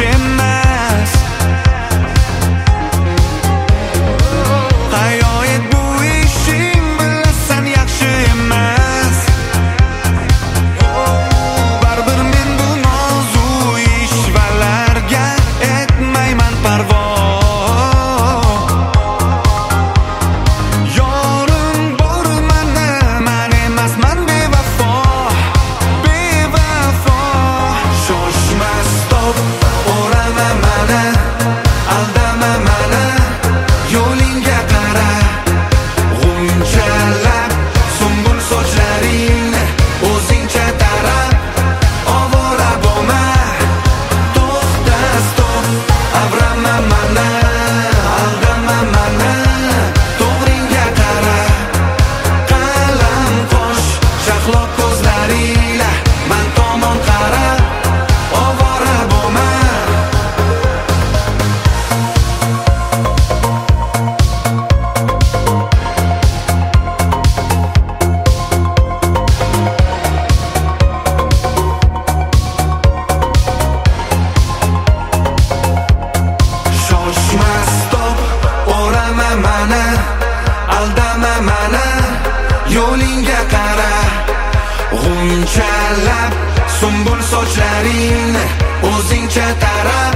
emas. Hayoat bu ishing bilasan yaxshi emas. Baribir men bu nozu ishvalarga etmayman parvo. Yorim bor mani, man emasman bevafo. Shoshmas top, o'rama mani, aldama mani, yo'lingga qara. G'unchalab sumbul sochlaringni o'zingcha tarab. Ovora bo'lma, to'xta stop, avrama mani, aldama mani, to'g'ringga qara. Qalam qo'sh, shahlo ko'zlaringla man tomon qara. Ovora bo'lma. Shoshmas top, o'rama mani, aldama mani, yo'lingga qara. G'unchalab sumbul sochlaringni o'zingcha tarab.